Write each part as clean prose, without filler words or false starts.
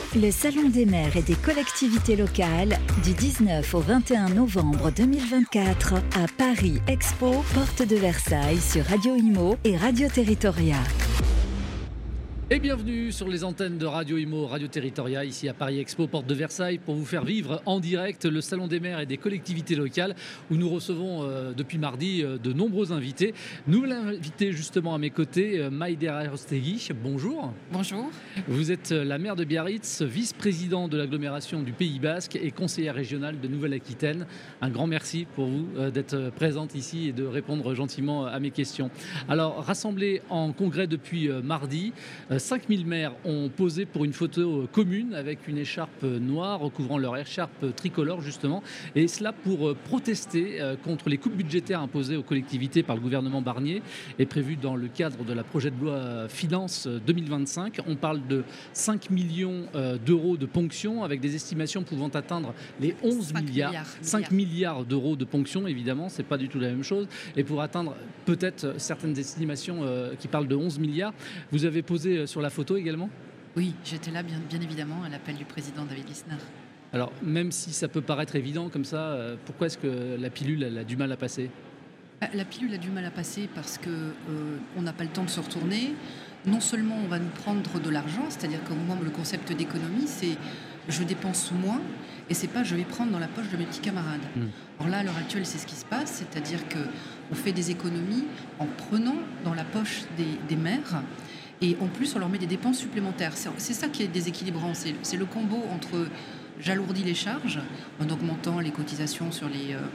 Le Salon des maires et des collectivités locales du 19 au 21 novembre 2024 à Paris Expo, porte de Versailles sur Radio Imo et Radio Territoria. Et bienvenue sur les antennes de Radio Imo, Radio Territoria, ici à Paris Expo, porte de Versailles, pour vous faire vivre en direct le Salon des maires et des collectivités locales, où nous recevons depuis mardi de nombreux invités. Nouvel invité justement à mes côtés, Maïdera Rostegui. Bonjour. Bonjour. Vous êtes la maire de Biarritz, vice-président de l'agglomération du Pays Basque et conseillère régionale de Nouvelle-Aquitaine. Un grand merci pour vous d'être présente ici et de répondre gentiment à mes questions. Alors, rassemblés en congrès depuis mardi, 5000 maires ont posé pour une photo commune avec une écharpe noire recouvrant leur écharpe tricolore justement, et cela pour protester contre les coupes budgétaires imposées aux collectivités par le gouvernement Barnier et prévues dans le cadre de la projet de loi Finances 2025. On parle de 5 millions d'euros de ponctions avec des estimations pouvant atteindre les 11 milliards. 5 milliards d'euros de ponctions, évidemment, c'est pas du tout la même chose. Et pour atteindre peut-être certaines estimations qui parlent de 11 milliards, vous avez posé sur la photo également ? Oui, j'étais là bien évidemment à l'appel du président David Lisnard. Alors, même si ça peut paraître évident comme ça, pourquoi est-ce que la pilule elle a du mal à passer ? La pilule a du mal à passer parce qu'on n'a pas le temps de se retourner. Non seulement on va nous prendre de l'argent, c'est-à-dire que moi, le concept d'économie, c'est je dépense moins et c'est pas je vais prendre dans la poche de mes petits camarades. Or là, à l'heure actuelle, c'est ce qui se passe, c'est-à-dire qu'on fait des économies en prenant dans la poche des maires. Et en plus, on leur met des dépenses supplémentaires. C'est ça qui est déséquilibrant. C'est le combo entre j'alourdis les charges en augmentant les cotisations sur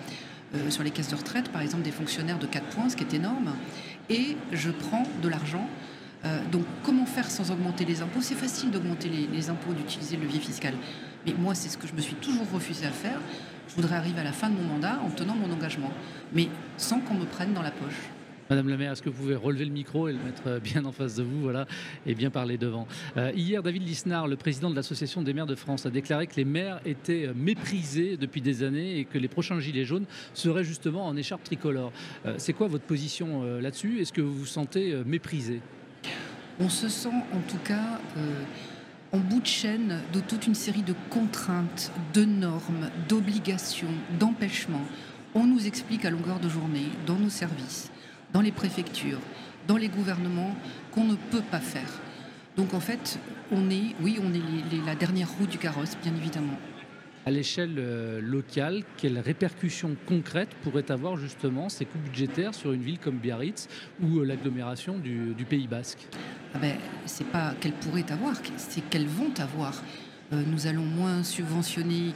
les caisses de retraite, par exemple des fonctionnaires de 4 points, ce qui est énorme, et je prends de l'argent. Donc comment faire sans augmenter les impôts ? C'est facile d'augmenter les impôts, d'utiliser le levier fiscal. Mais moi, c'est ce que je me suis toujours refusé à faire. Je voudrais arriver à la fin de mon mandat en tenant mon engagement, mais sans qu'on me prenne dans la poche. Madame la maire, est-ce que vous pouvez relever le micro et le mettre bien en face de vous, voilà, et bien parler devant. Hier, David Lisnard, le président de l'Association des maires de France, a déclaré que les maires étaient méprisés depuis des années et que les prochains gilets jaunes seraient justement en écharpe tricolore. C'est quoi votre position là-dessus ? Est-ce que vous vous sentez méprisé ? On se sent en tout cas en bout de chaîne de toute une série de contraintes, de normes, d'obligations, d'empêchements. On nous explique à longueur de journée, dans nos services, dans les préfectures, dans les gouvernements, qu'on ne peut pas faire. Donc en fait, on est la dernière roue du carrosse, bien évidemment. À l'échelle locale, quelles répercussions concrètes pourraient avoir justement ces coupes budgétaires sur une ville comme Biarritz ou l'agglomération du Pays Basque ? C'est pas qu'elles pourraient avoir, c'est qu'elles vont avoir. Nous allons moins subventionner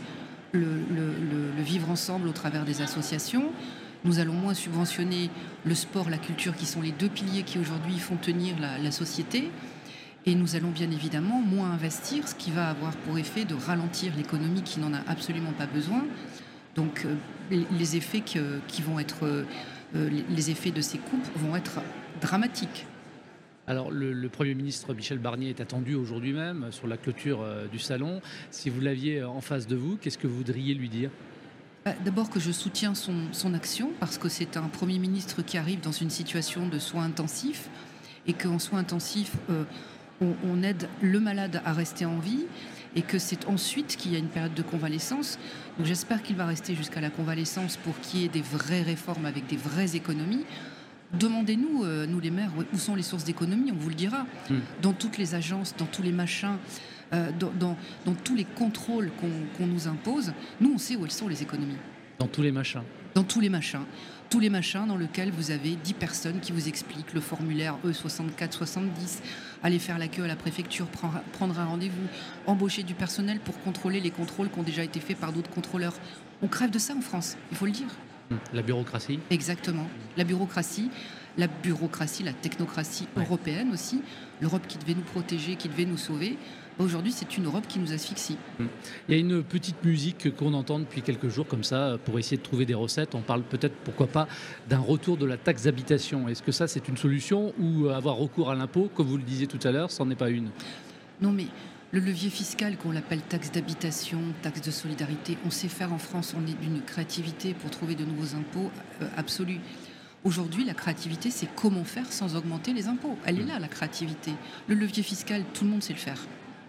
le vivre ensemble au travers des associations. Nous allons moins subventionner le sport, la culture, qui sont les deux piliers qui aujourd'hui font tenir la société. Et nous allons bien évidemment moins investir, ce qui va avoir pour effet de ralentir l'économie qui n'en a absolument pas besoin. Donc les effets qui vont être, les effets de ces coupes vont être dramatiques. Alors le Premier ministre Michel Barnier est attendu aujourd'hui même sur la clôture du salon. Si vous l'aviez en face de vous, qu'est-ce que vous voudriez lui dire ? D'abord que je soutiens son action parce que c'est un Premier ministre qui arrive dans une situation de soins intensifs et qu'en soins intensifs, on aide le malade à rester en vie et que c'est ensuite qu'il y a une période de convalescence. Donc j'espère qu'il va rester jusqu'à la convalescence pour qu'il y ait des vraies réformes avec des vraies économies. Demandez-nous, nous les maires, où sont les sources d'économie, on vous le dira. Dans toutes les agences, dans tous les machins, dans tous les contrôles qu'on nous impose, nous on sait où elles sont les économies. Dans tous les machins. Dans tous les machins. Tous les machins dans lesquels vous avez 10 personnes qui vous expliquent le formulaire E64-70, aller faire la queue à la préfecture, prendre un rendez-vous, embaucher du personnel pour contrôler les contrôles qui ont déjà été faits par d'autres contrôleurs. On crève de ça en France, il faut le dire. La bureaucratie ? Exactement. La bureaucratie, la technocratie européenne aussi, l'Europe qui devait nous protéger, qui devait nous sauver. Aujourd'hui, c'est une Europe qui nous asphyxie. Il y a une petite musique qu'on entend depuis quelques jours comme ça pour essayer de trouver des recettes. On parle peut-être, pourquoi pas, d'un retour de la taxe d'habitation. Est-ce que ça, c'est une solution ou avoir recours à l'impôt, comme vous le disiez tout à l'heure, c'en est pas une ? Non, mais le levier fiscal qu'on l'appelle taxe d'habitation, taxe de solidarité, on sait faire en France, on est d'une créativité pour trouver de nouveaux impôts absolus. Aujourd'hui, la créativité, c'est comment faire sans augmenter les impôts. Elle est là, la créativité. Le levier fiscal, tout le monde sait le faire.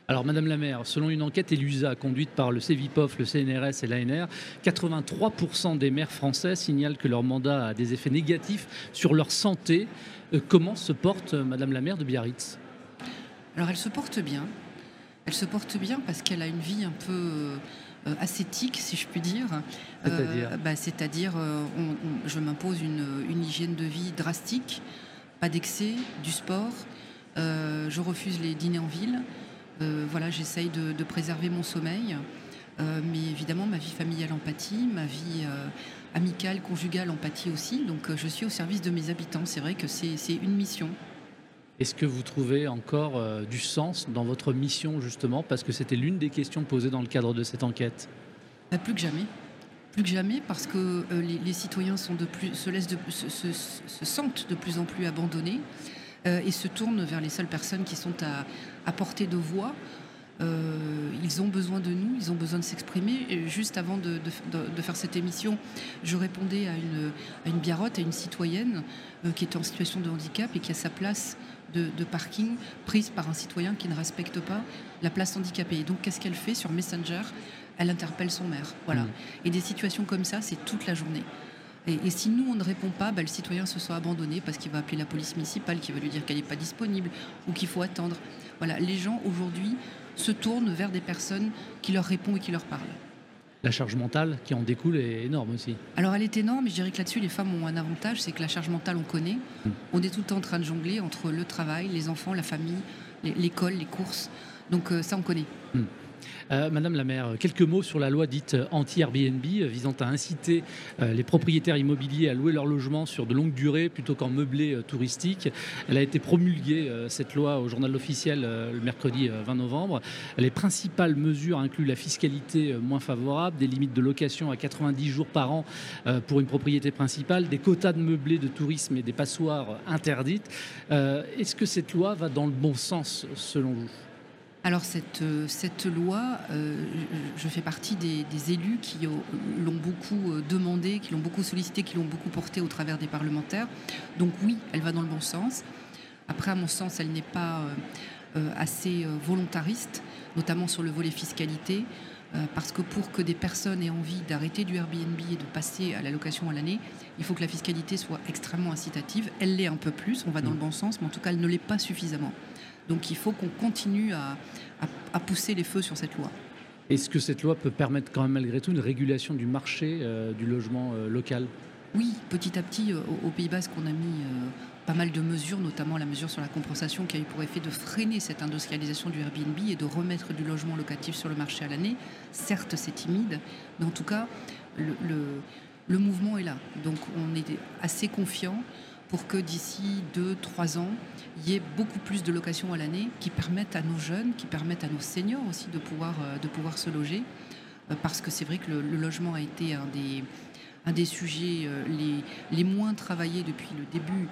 Alors, Madame la maire, selon une enquête ELUSA conduite par le CEVIPOF, le CNRS et l'ANR, 83% des maires français signalent que leur mandat a des effets négatifs sur leur santé. Comment se porte Madame la maire de Biarritz? Alors elle se porte bien. Elle se porte bien parce qu'elle a une vie un peu ascétique, si je puis dire. C'est-à-dire? C'est-à-dire, je m'impose une hygiène de vie drastique, pas d'excès, du sport. Je refuse les dîners en ville. Voilà, j'essaye de préserver mon sommeil. Mais évidemment, ma vie familiale en pâtit, ma vie amicale, conjugale en pâtit aussi. Donc je suis au service de mes habitants. C'est vrai que c'est une mission. Est-ce que vous trouvez encore du sens dans votre mission, justement, parce que c'était l'une des questions posées dans le cadre de cette enquête? Plus que jamais. Plus que jamais, parce que les citoyens se sentent de plus en plus abandonnés et se tournent vers les seules personnes qui sont à portée de voix. Ils ont besoin de nous, ils ont besoin de s'exprimer. Et juste avant de faire cette émission, je répondais à une biarrotte, à une citoyenne qui est en situation de handicap et qui a sa place de parking prise par un citoyen qui ne respecte pas la place handicapée. Et donc, qu'est-ce qu'elle fait sur Messenger? Elle interpelle son maire. Voilà. Et des situations comme ça, c'est toute la journée. Et si nous, on ne répond pas, le citoyen se sent abandonné parce qu'il va appeler la police municipale qui va lui dire qu'elle n'est pas disponible ou qu'il faut attendre. Voilà. Les gens, aujourd'hui, se tournent vers des personnes qui leur répondent et qui leur parlent. La charge mentale qui en découle est énorme aussi. Alors elle est énorme, mais je dirais que là-dessus, les femmes ont un avantage, c'est que la charge mentale, on connaît. On est tout le temps en train de jongler entre le travail, les enfants, la famille, l'école, les courses. Donc ça, on connaît. Madame la maire, quelques mots sur la loi dite anti-Airbnb visant à inciter les propriétaires immobiliers à louer leur logement sur de longue durée plutôt qu'en meublé touristique. Elle a été promulguée, cette loi, au journal officiel le mercredi 20 novembre. Les principales mesures incluent la fiscalité moins favorable, des limites de location à 90 jours par an pour une propriété principale, des quotas de meublé de tourisme et des passoires interdites. Est-ce que cette loi va dans le bon sens selon vous? Alors cette loi, je fais partie des élus qui l'ont beaucoup demandé, qui l'ont beaucoup sollicité, qui l'ont beaucoup porté au travers des parlementaires. Donc oui, elle va dans le bon sens. Après, à mon sens, elle n'est pas assez volontariste, notamment sur le volet fiscalité, parce que pour que des personnes aient envie d'arrêter du Airbnb et de passer à la location à l'année, il faut que la fiscalité soit extrêmement incitative. Elle l'est un peu plus, on va dans le bon sens, mais en tout cas, elle ne l'est pas suffisamment. Donc il faut qu'on continue à pousser les feux sur cette loi. Est-ce que cette loi peut permettre quand même malgré tout une régulation du marché du logement local? Oui, petit à petit, au Pays Basque, on a mis pas mal de mesures, notamment la mesure sur la compensation qui a eu pour effet de freiner cette industrialisation du Airbnb et de remettre du logement locatif sur le marché à l'année. Certes, c'est timide, mais en tout cas, le mouvement est là. Donc on est assez confiant pour que d'ici 2-3 ans, il y ait beaucoup plus de locations à l'année qui permettent à nos jeunes, qui permettent à nos seniors aussi de pouvoir se loger. Parce que c'est vrai que le logement a été un des sujets les moins travaillés depuis le début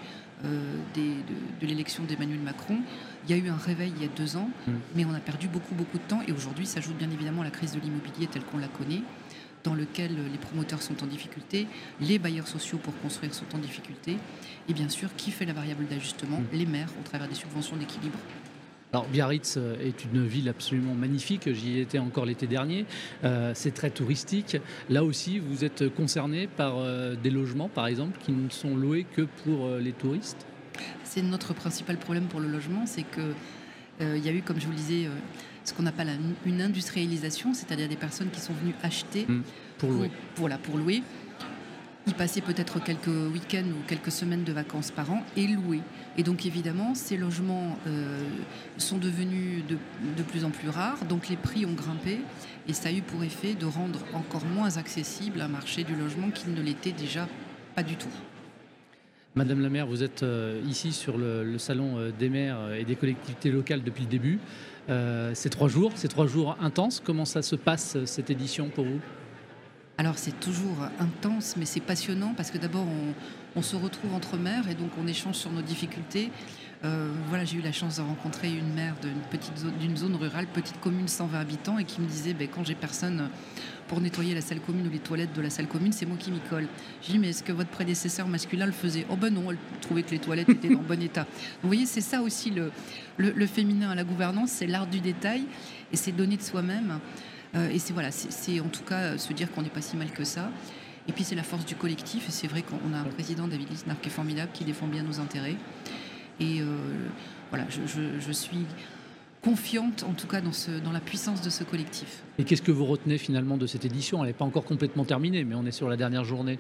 de l'élection d'Emmanuel Macron. Il y a eu un réveil il y a 2 ans, mais on a perdu beaucoup de temps. Et aujourd'hui, s'ajoute bien évidemment la crise de l'immobilier telle qu'on la connaît, dans lequel les promoteurs sont en difficulté, les bailleurs sociaux pour construire sont en difficulté, et bien sûr, qui fait la variable d'ajustement? Les maires, au travers des subventions d'équilibre. Alors Biarritz est une ville absolument magnifique, j'y étais encore l'été dernier, c'est très touristique. Là aussi, vous êtes concerné par des logements, par exemple, qui ne sont loués que pour les touristes? C'est notre principal problème pour le logement, c'est que il y a eu, comme je vous le disais, ce qu'on appelle une industrialisation, c'est-à-dire des personnes qui sont venues acheter pour louer. Pour louer, y passer peut-être quelques week-ends ou quelques semaines de vacances par an et louer. Et donc évidemment, ces logements sont devenus de plus en plus rares, donc les prix ont grimpé et ça a eu pour effet de rendre encore moins accessible un marché du logement qui ne l'était déjà pas du tout. Madame la maire, vous êtes ici sur le salon des maires et des collectivités locales depuis le début. Ces 3 jours intenses, comment ça se passe cette édition pour vous? Alors c'est toujours intense, mais c'est passionnant parce que d'abord on se retrouve entre maires et donc on échange sur nos difficultés. Voilà, j'ai eu la chance de rencontrer une maire d'une zone rurale, petite commune 120 habitants, et qui me disait quand j'ai personne pour nettoyer la salle commune ou les toilettes de la salle commune, c'est moi qui m'y colle. J'ai dit, mais est-ce que votre prédécesseur masculin le faisait? Oh ben non, elle trouvait que les toilettes étaient en bon état. Vous voyez, c'est ça aussi le féminin à la gouvernance, c'est l'art du détail et c'est donner de soi-même. Et c'est en tout cas se dire qu'on n'est pas si mal que ça. Et puis c'est la force du collectif, et c'est vrai qu'on a un président, David Lisnard, qui est formidable, qui défend bien nos intérêts. Et voilà, je suis confiante en tout cas dans la puissance de ce collectif. Et qu'est-ce que vous retenez finalement de cette édition? Elle n'est pas encore complètement terminée, mais on est sur la dernière journée.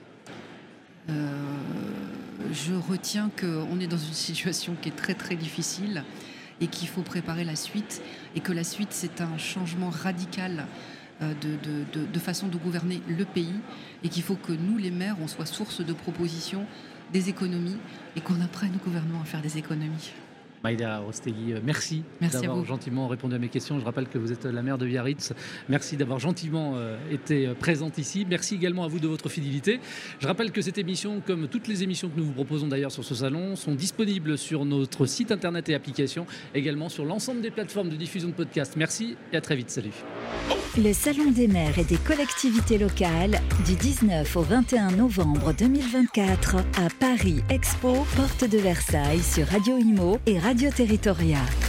Je retiens qu'on est dans une situation qui est très très difficile et qu'il faut préparer la suite, et que la suite c'est un changement radical de façon de gouverner le pays, et qu'il faut que nous les maires on soit source de propositions, des économies, et qu'on apprenne au gouvernement à faire des économies. Maïda Rostegui, merci d'avoir gentiment répondu à mes questions. Je rappelle que vous êtes la maire de Biarritz. Merci d'avoir gentiment été présente ici. Merci également à vous de votre fidélité. Je rappelle que cette émission, comme toutes les émissions que nous vous proposons d'ailleurs sur ce salon, sont disponibles sur notre site internet et application, également sur l'ensemble des plateformes de diffusion de podcasts. Merci et à très vite. Salut. Le Salon des maires et des collectivités locales du 19 au 21 novembre 2024 à Paris Expo, porte de Versailles sur Radio Imo et Radio Territoria.